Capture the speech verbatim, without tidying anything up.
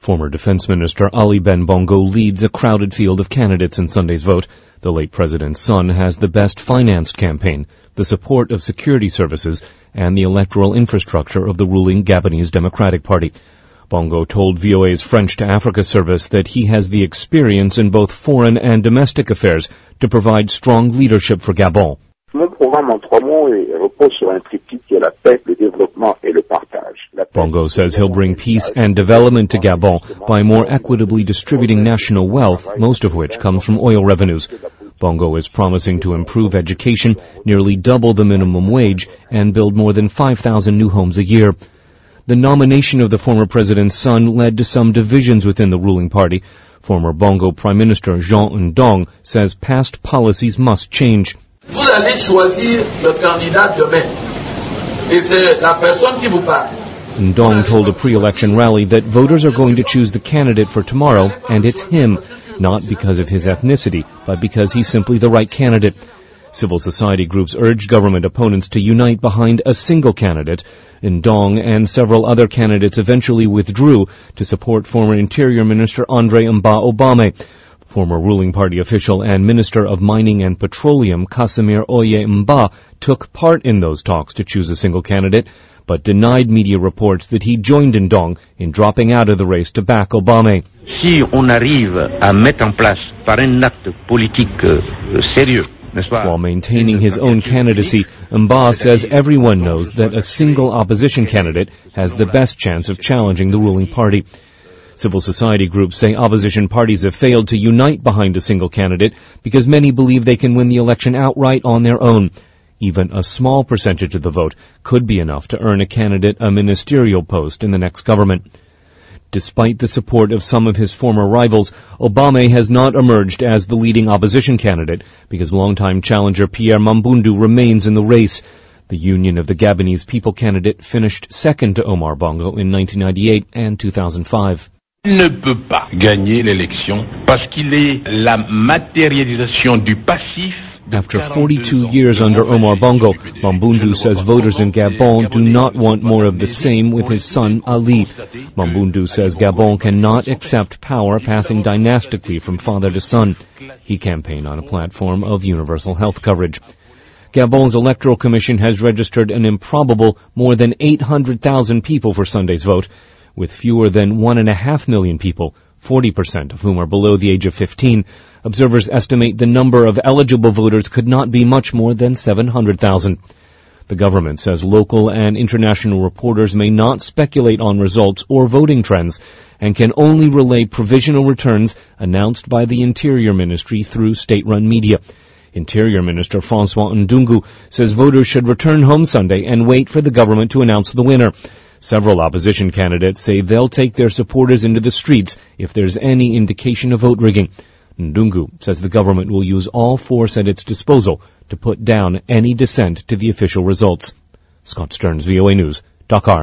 Former Defense Minister Ali Ben Bongo leads a crowded field of candidates in Sunday's vote. The late president's son has the best financed campaign, the support of security services, and the electoral infrastructure of the ruling Gabonese Democratic Party. Bongo told V O A's French to Africa service that he has the experience in both foreign and domestic affairs to provide strong leadership for Gabon. Mon programme en trois mots repose sur un triptyque qui est la paix, le développement et le partage. Bongo says he'll bring peace and development to Gabon by more equitably distributing national wealth, most of which comes from oil revenues. Bongo is promising to improve education, nearly double the minimum wage, and build more than five thousand new homes a year. The nomination of the former president's son led to some divisions within the ruling party. Former Bongo Prime Minister Jean Ndong says past policies must change. Vous allez choisir le candidat demain. Et c'est la personne qui vous parle. Ndong told a pre-election rally that voters are going to choose the candidate for tomorrow, and it's him, not because of his ethnicity, but because he's simply the right candidate. Civil society groups urged government opponents to unite behind a single candidate. Ndong and several other candidates eventually withdrew to support former Interior Minister Andre Mba Obame. Former ruling party official and Minister of Mining and Petroleum Casimir Oye Mba took part in those talks to choose a single candidate, but denied media reports that he joined Ndong in dropping out of the race to back Obame. Si on arrive à mettre en place par un acte politique sérieux, while maintaining his own candidacy, Mba says everyone knows that a single opposition candidate has the best chance of challenging the ruling party. Civil society groups say opposition parties have failed to unite behind a single candidate because many believe they can win the election outright on their own. Even a small percentage of the vote could be enough to earn a candidate a ministerial post in the next government. Despite the support of some of his former rivals, Obame has not emerged as the leading opposition candidate because longtime challenger Pierre Mambundu remains in the race. The Union of the Gabonese People candidate finished second to Omar Bongo in nineteen ninety-eight and two thousand five. Il ne peut pas gagner l'élection parce qu'il est la matérialisation du passif. After forty-two years under Omar Bongo, Mambundu says voters in Gabon do not want more of the same with his son Ali. Mambundu says Gabon cannot accept power passing dynastically from father to son. He campaigned on a platform of universal health coverage. Gabon's Electoral Commission has registered an improbable more than eight hundred thousand people for Sunday's vote, with fewer than one and a half million people, forty percent of whom are below the age of fifteen. Observers estimate the number of eligible voters could not be much more than seven hundred thousand. The government says local and international reporters may not speculate on results or voting trends and can only relay provisional returns announced by the Interior Ministry through state-run media. Interior Minister Francois Ndungu says voters should return home Sunday and wait for the government to announce the winner. Several opposition candidates say they'll take their supporters into the streets if there's any indication of vote rigging. Ndungu says the government will use all force at its disposal to put down any dissent to the official results. Scott Stearns, V O A News, Dakar.